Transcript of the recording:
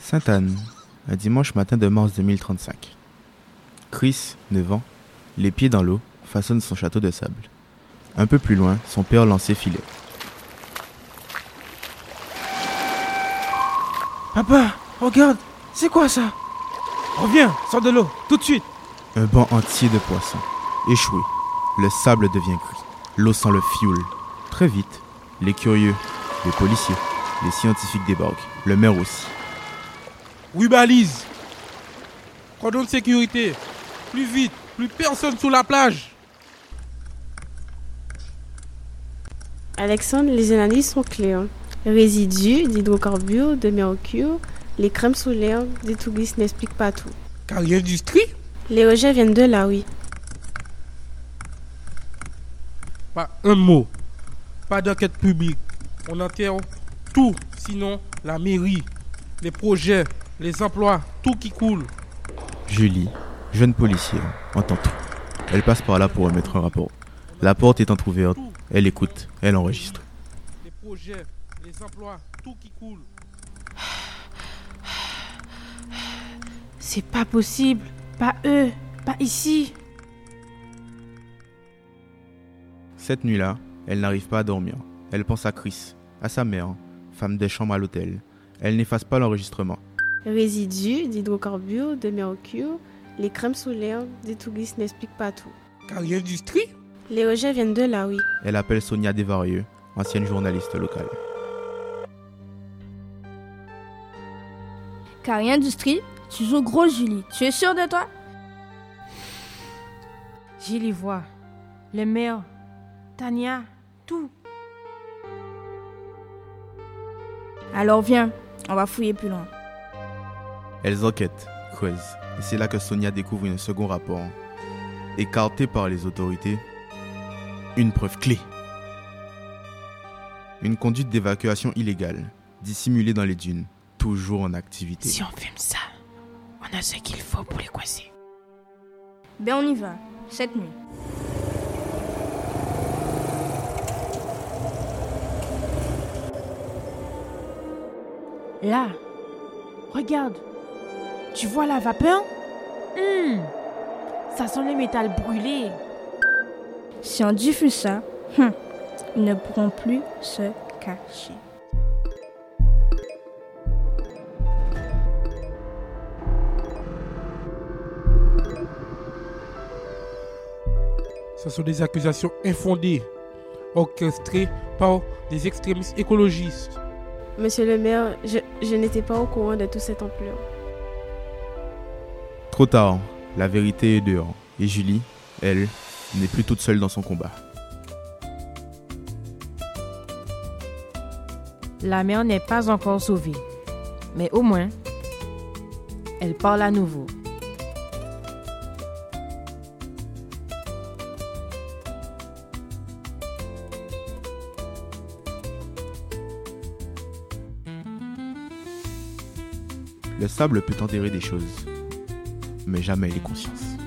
Sainte-Anne, un dimanche matin de mars 2035. Chris, 9 ans, les pieds dans l'eau, façonne son château de sable. Un peu plus loin, son père lance ses filets. Papa, regarde, c'est quoi ça? Reviens, sors de l'eau, tout de suite. Un banc entier de poissons. Échoué. Le sable devient gris. L'eau sent le fioul. Très vite, les curieux, les policiers, les scientifiques débarquent. Le maire aussi. Oui, balise. Cordon de sécurité. Plus vite, plus personne sous la plage. Alexandre, les analyses sont claires. Résidus d'hydrocarbures, de mercure, les crèmes solaires, des touristes n'expliquent pas tout. Carrière industrie? Les rejets viennent de là, oui. Pas un mot. Pas d'enquête publique. On enterre tout, sinon la mairie, les projets, les emplois, tout qui coule. Julie, jeune policière, entend tout. Elle passe par là pour remettre un rapport. La porte étant ouverte, elle écoute, elle enregistre. Les projets, les emplois, tout qui coule. C'est pas possible. Pas eux. Pas ici. Cette nuit-là, elle n'arrive pas à dormir. Elle pense à Chris, à sa mère, femme de chambre à l'hôtel. Elle n'efface pas l'enregistrement. Résidus d'hydrocarbures, de mercure, les crèmes solaires, des touristes n'expliquent pas tout. Carrière industrie? Les rejets viennent de là, oui. Elle appelle Sonia Desvarieux, ancienne journaliste locale. Carrière industrie? Tu joues gros, Julie. Tu es sûre de toi? J'ai les voix. Le maire. Tania. Tout. Alors viens, on va fouiller plus loin. Elles enquêtent, creusent, et c'est là que Sonia découvre un second rapport. Écarté par les autorités, une preuve clé. Une conduite d'évacuation illégale, dissimulée dans les dunes, toujours en activité. Si on filme ça, on a ce qu'il faut pour les coincer. Ben on y va, cette nuit. Là, regarde. Tu vois la vapeur? Ça sent le métal brûlé. Si on diffuse ça, ils ne pourront plus se cacher. Ce sont des accusations infondées, orchestrées par des extrémistes écologistes. Monsieur le maire, je n'étais pas au courant de toute cette ampleur. Trop tard, la vérité est dehors. Et Julie, elle, n'est plus toute seule dans son combat. La mère n'est pas encore sauvée. Mais au moins, elle parle à nouveau. Le sable peut enterrer des choses, mais jamais les consciences.